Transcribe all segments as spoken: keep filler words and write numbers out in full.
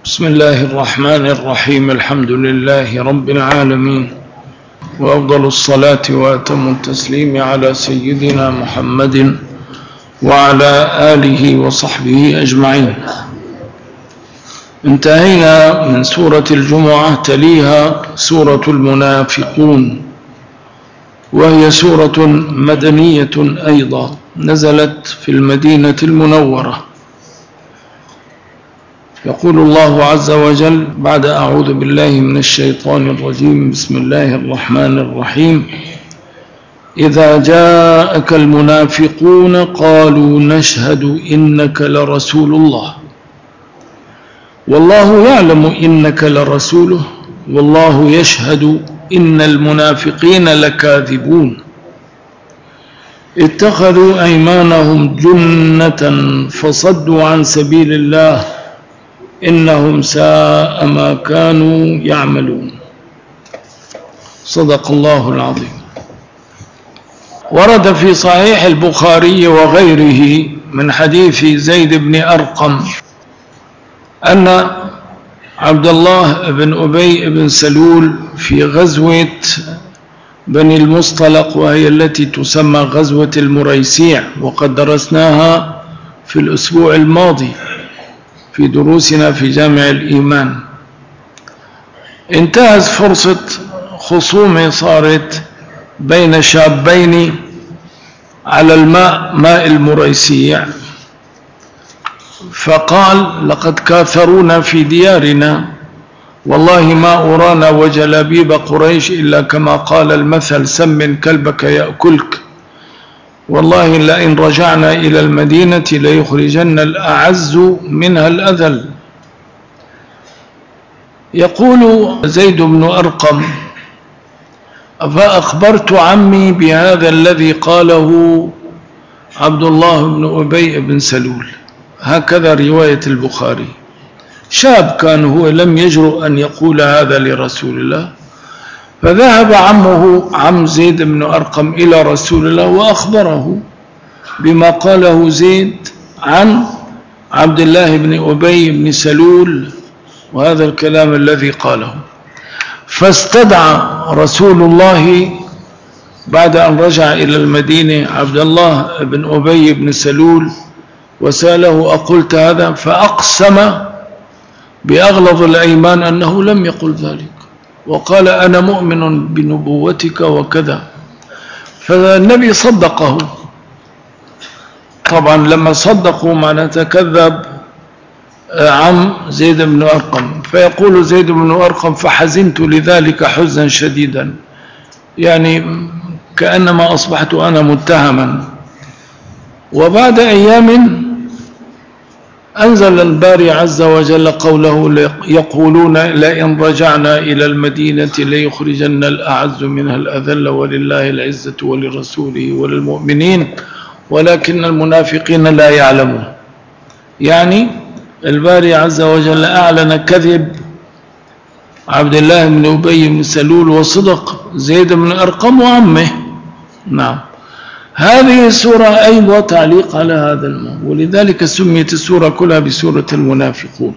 بسم الله الرحمن الرحيم. الحمد لله رب العالمين، وأفضل الصلاة وأتم التسليم على سيدنا محمد وعلى آله وصحبه أجمعين. انتهينا من سورة الجمعة، تليها سورة المنافقون، وهي سورة مدنية أيضا، نزلت في المدينة المنورة. يقول الله عز وجل بعد أعوذ بالله من الشيطان الرجيم: بسم الله الرحمن الرحيم. إذا جاءك المنافقون قالوا نشهد إنك لرسول الله والله يعلم إنك لرسوله والله يشهد إن المنافقين لكاذبون اتخذوا أيمانهم جنة فصدوا عن سبيل الله إنهم ساء ما كانوا يعملون. صدق الله العظيم. ورد في صحيح البخاري وغيره من حديث زيد بن أرقم أن عبد الله بن أبي بن سلول في غزوة بني المصطلق، وهي التي تسمى غزوة المريسيع، وقد درسناها في الأسبوع الماضي في دروسنا في جامع الإيمان. انتهز فرصة خصومة صارت بين شابين على الماء، ماء المريسيع، فقال: لقد كاثرونا في ديارنا والله ما أرانا وجلابيب قريش إلا كما قال المثل: سمن كلبك يأكلك، والله لئن رجعنا إلى المدينة ليخرجن الأعز منها الأذل. يقول زيد بن أرقم: فأخبرت عمي بهذا الذي قاله عبد الله بن أبي بن سلول. هكذا رواية البخاري. شاب كان هو، لم يجرؤ أن يقول هذا لرسول الله، فذهب عمه عم زيد بن أرقم إلى رسول الله وأخبره بما قاله زيد عن عبد الله بن أبي بن سلول، وهذا الكلام الذي قاله. فاستدعى رسول الله بعد أن رجع إلى المدينة عبد الله بن أبي بن سلول وسأله: أقلت هذا؟ فأقسم بأغلظ الأيمان أنه لم يقل ذلك، وقال: أنا مؤمن بنبوتك وكذا. فالنبي صدقه. طبعا لما صدقوا معناته كذب عم زيد بن أرقم. فيقول زيد بن أرقم: فحزنت لذلك حزنا شديدا، يعني كأنما أصبحت أنا متهما. وبعد أيام أنزل الباري عز وجل قوله: يقولون لئن رجعنا إلى المدينة ليخرجن الأعز منها الأذل ولله العزة ولرسوله وللمؤمنين ولكن المنافقين لا يعلمون. يعني الباري عز وجل أعلن كذب عبد الله بن أبي بن سلول وصدق زيد بن أرقم وعمه. نعم. هذه السورة أيضا تعليق على هذا الموضوع، ولذلك سميت السورة كلها بسورة المنافقون.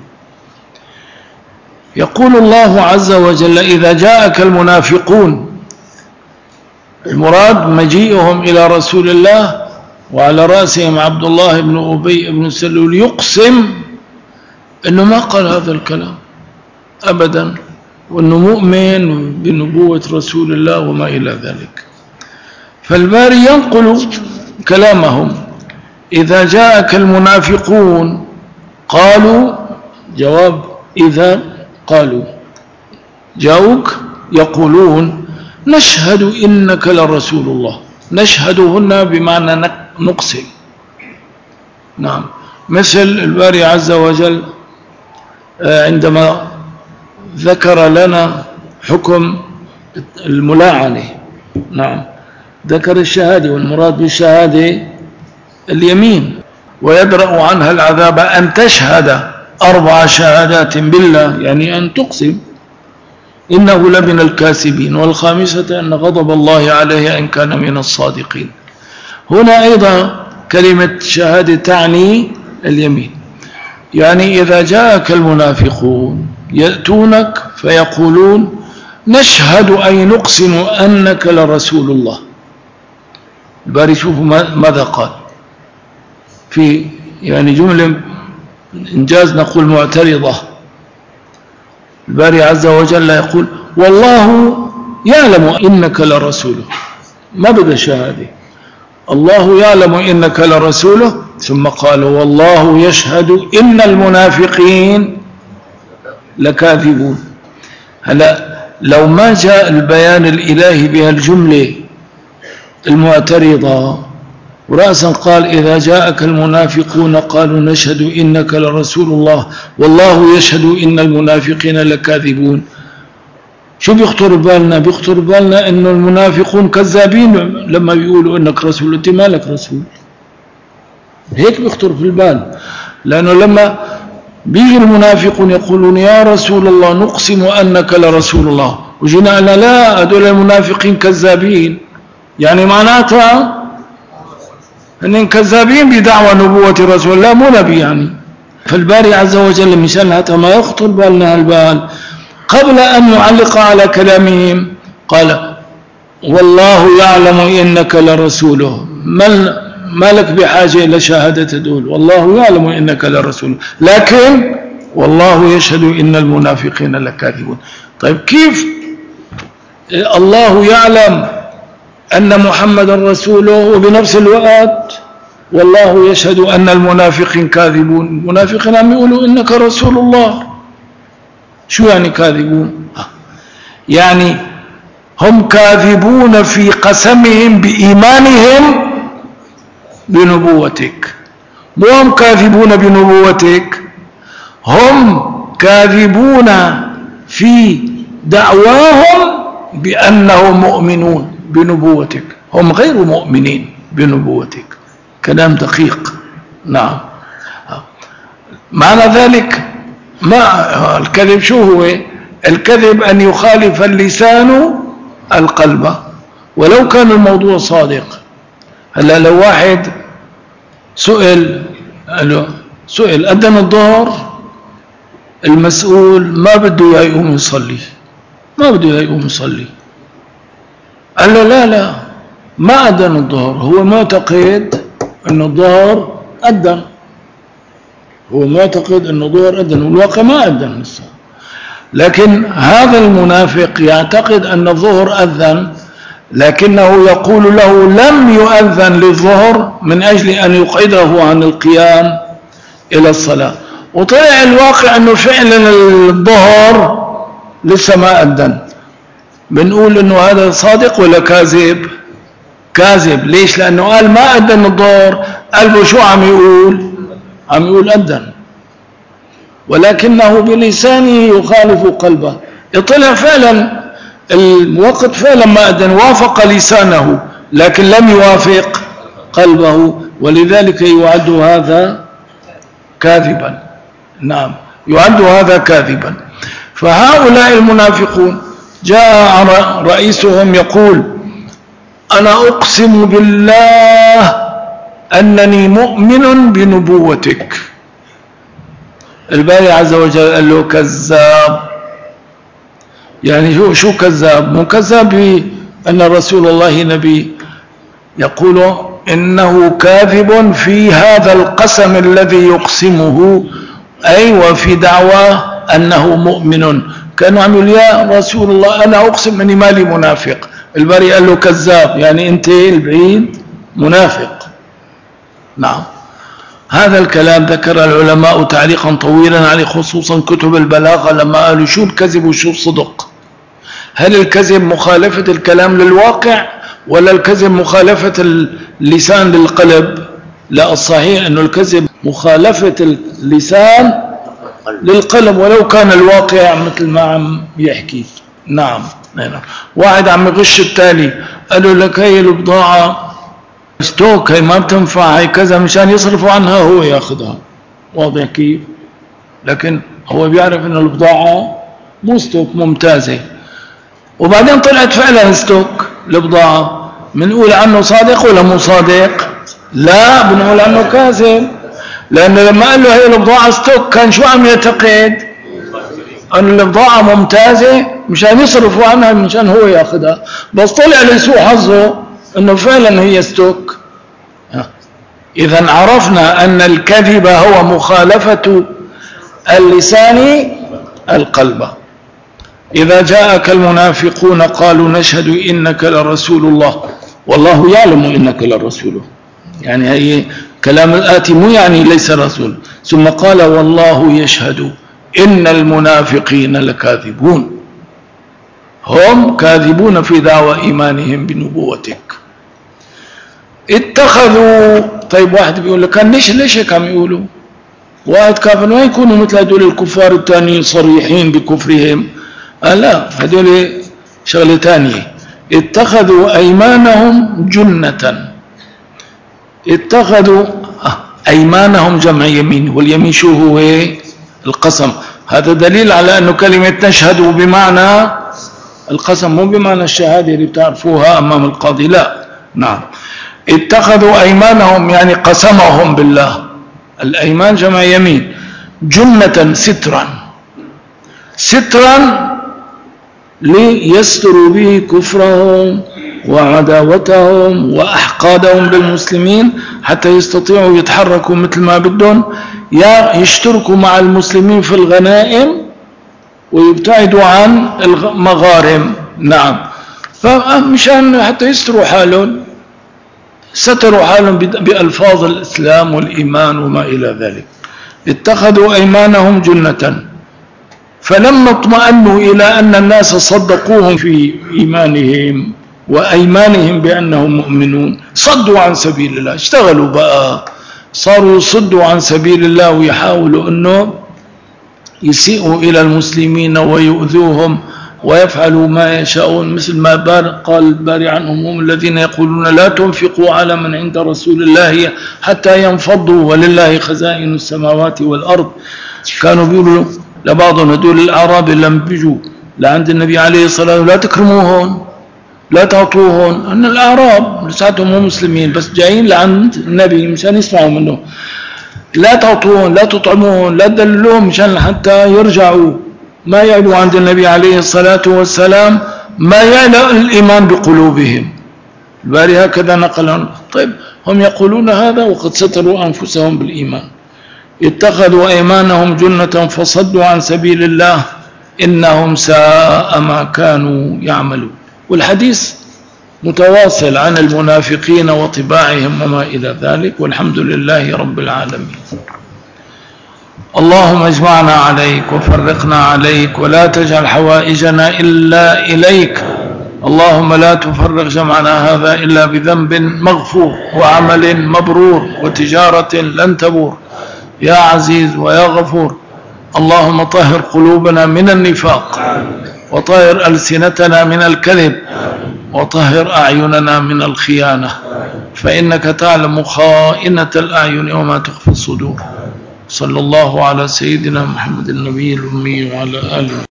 يقول الله عز وجل: إذا جاءك المنافقون. المراد مجيئهم إلى رسول الله وعلى رأسهم عبد الله بن أبي بن سلول، يقسم أنه ما قال هذا الكلام أبدا، وأنه مؤمن بنبوة رسول الله وما إلى ذلك. فالباري ينقل كلامهم: إذا جاءك المنافقون قالوا، جواب إذا قالوا جاءوك يقولون نشهد إنك لرسول الله. نشهد هنا بمعنى نقسم. نعم. مثل الباري عز وجل عندما ذكر لنا حكم الملاعنة، نعم، ذكر الشهادة، والمراد بالشهادة اليمين، ويدرأ عنها العذاب أن تشهد أربع شهادات بالله، يعني أن تقسم إنه لمن الكاذبين، والخامسة أن غضب الله عليه إن كان من الصادقين. هنا أيضا كلمة شهادة تعني اليمين. يعني إذا جاءك المنافقون يأتونك فيقولون نشهد أي نقسم أنك لرسول الله. الباري شوفوا ماذا قال في يعني جملة إنجاز نقول معترضة. الباري عز وجل يقول والله يعلم إنك لرسوله، ما بدأ شهادة، الله يعلم إنك لرسوله، ثم قال والله يشهد إن المنافقين لكاذبون. هلا لو ما جاء البيان الإلهي بها الجملة المعترضة ورأسا قال إذا جاءك المنافقون قالوا نشهد إنك لرسول الله والله يشهد إن المنافقين لكاذبون، شو بيخطر بالنا؟ بيخطر بالنا إنه المنافقون كذابين لما بيقولوا إنك رسول، أنت مالك رسول، هيك بيخطر في البال. لأنه لما بيجي المنافقون يقولون يا رسول الله نقسم أنك لرسول الله، وجينا قلنا لا هذول المنافقين كذابين، يعني معناتها أنهم كذابين بدعوى نبوة رسول الله مو نبي يعني. فالباري عز وجل مشان حتى ما يخطر بالنا البال قبل أن يعلق على كلامهم قال والله يعلم إنك لرسوله، ما لك بحاجة إلى شهادة دول، والله يعلم إنك لرسوله، لكن والله يشهد إن المنافقين لكاذبون. طيب كيف الله يعلم أن محمد رسوله وبنفس الوقت والله يشهد أن المنافقين كاذبون؟ المنافقين عم يقولوا إنك رسول الله، شو يعني كاذبون؟ يعني هم كاذبون في قسمهم بإيمانهم بنبوتك، مو هم كاذبون بنبوتك، هم كاذبون في دعواهم بأنهم مؤمنون بنبوتك، هم غير مؤمنين بنبوتك. كلام دقيق. نعم. معنى ذلك ما الكذب شو هو؟ الكذب أن يخالف اللسان القلب ولو كان الموضوع صادق. هلا لو واحد سئل سئل أذن الظهر، المسؤول ما بده يقوم يصلي، ما بده يقوم يصلي، قال له لا لا ما أذن الظهر، هو معتقد أن الظهر أذن، هو معتقد أن الظهر أذن والواقع ما أذن لسه. لكن هذا المنافق يعتقد أن الظهر أذن لكنه يقول له لم يؤذن للظهر من أجل أن يقعده عن القيام إلى الصلاة، وطلع الواقع أنه فعلا الظهر لسه ما أذن. بنقول أنه هذا صادق ولا كاذب؟ كاذب. ليش؟ لأنه قال ما أذن الظهر، قلبه شو عم يقول؟ عم يقول أذن، ولكنه بلسانه يخالف قلبه. طلع فعلا الوقت فعلا ما أذن، وافق لسانه لكن لم يوافق قلبه، ولذلك يعد هذا كاذبا. نعم يعد هذا كاذبا. فهؤلاء المنافقون جاء رئيسهم يقول أنا أقسم بالله أنني مؤمن بنبوتك. الباري عز وجل قال له كذاب. يعني شو شو كذاب؟ مو كذاب بأن رسول الله نبي، يقول إنه كاذب في هذا القسم الذي يقسمه، أي وفي دعواه أنه مؤمن. كانوا عم يا رسول الله أنا أقسم أني مالي منافق. الباري قال له كذاب، يعني أنت البعيد منافق. نعم. هذا الكلام ذكر العلماء تعليقا طويلا عليه، خصوصا كتب البلاغة لما قالوا شو الكذب وشو الصدق. هل الكذب مخالفة الكلام للواقع ولا الكذب مخالفة اللسان للقلب؟ لا، الصحيح أنه الكذب مخالفة اللسان للقلب ولو كان الواقع مثل ما عم يحكي. نعم. نعم. واحد عم يغش التالي، قالوا لك هي البضاعة ستوك، هي ما بتنفع، هي كذا، مشان يصرفوا عنها هو ياخذها. واضح كيف؟ لكن هو بيعرف ان البضاعة مو ستوك ممتازة، وبعدين طلعت فعلا ستوك البضاعة. بنقول عنه صادق ولا مو صادق؟ لا، بنقول عنه كاذب. لأنه لما قال له هي البضاعة ستوك كان شو عم يعتقد؟ أن البضاعة ممتازة مشان يصرفوا عنها مشان هو ياخذها، بس طلع لسوء حظه أنه فعلا هي ستوك. إذا عرفنا أن الكذب هو مخالفة اللسان القلب. إذا جاءك المنافقون قالوا نشهد إنك لرسول الله والله يعلم إنك لرسوله، يعني هي كلام الآتي مو يعني ليس رسول. ثم قال والله يشهد إن المنافقين لكاذبون، هم كاذبون في دعوى إيمانهم بنبوتك. اتخذوا، طيب واحد بيقول لك كان ليش ليش هيك عم يقولوا؟ واحد كافر ما يكونوا مثل هدول الكفار الثانيين صريحين بكفرهم. آه لا، هدول شغله ثانيه. اتخذوا ايمانهم جنة، اتخذوا ايمانهم جمع يمين، واليمين شو هو؟ القسم. هذا دليل على انه كلمه نشهد بمعنى القسم، مو بمعنى الشهاده اللي بتعرفوها امام القاضي، لا. نعم، اتخذوا ايمانهم يعني قسمهم بالله. الايمان جمع يمين. جنة سترا، سترا ليستروا به كفرهم وعداوتهم واحقادهم بالمسلمين، حتى يستطيعوا يتحركوا مثل ما بدهم، يا يشتركوا مع المسلمين في الغنائم ويبتعدوا عن المغارم. نعم، فمشان حتى يستروا حالهم ستروا حالهم بألفاظ الإسلام والإيمان وما إلى ذلك. اتخذوا أيمانهم جنة، فلما اطمأنوا إلى أن الناس صدقوهم في إيمانهم وأيمانهم بأنهم مؤمنون صدوا عن سبيل الله. اشتغلوا بقى، صاروا يصدوا عن سبيل الله ويحاولوا أنه يسيئوا إلى المسلمين ويؤذوهم ويفعلوا ما يشاءون، مثل ما قال الباري عنهم هم الذين يقولون لا تنفقوا على من عند رسول الله حتى ينفضوا ولله خزائن السماوات والأرض. كانوا بيقولوا لبعضهم هدول الأعراب لما بيجوا لعند النبي عليه الصلاة والسلام لا تكرموهم لا تعطوهم، أن الأعراب لساتهم مو مسلمين بس جايين لعند النبي مشان يسمعوا منه، لا تعطوهم لا تطعموهم لا تدللوهم مشان حتى يرجعوا ما يعلو عند النبي عليه الصلاة والسلام ما يعلو الإيمان بقلوبهم. الباري هكذا نقل. طيب هم يقولون هذا وقد ستروا أنفسهم بالإيمان. اتخذوا أيمانهم جنة فصدوا عن سبيل الله إنهم ساء ما كانوا يعملون. والحديث متواصل عن المنافقين وطباعهم وما إلى ذلك، والحمد لله رب العالمين. اللهم اجمعنا عليك وفرقنا عليك، ولا تجعل حوائجنا إلا إليك. اللهم لا تفرق جمعنا هذا إلا بذنب مغفور وعمل مبرور وتجارة لن تبور يا عزيز ويا غفور. اللهم طهر قلوبنا من النفاق، وطهر ألسنتنا من الكذب، وطهر أعيننا من الخيانة، فإنك تعلم خائنة الأعين وما تخفي الصدور. صلى الله على سيدنا محمد النبي الأمي وعلى آله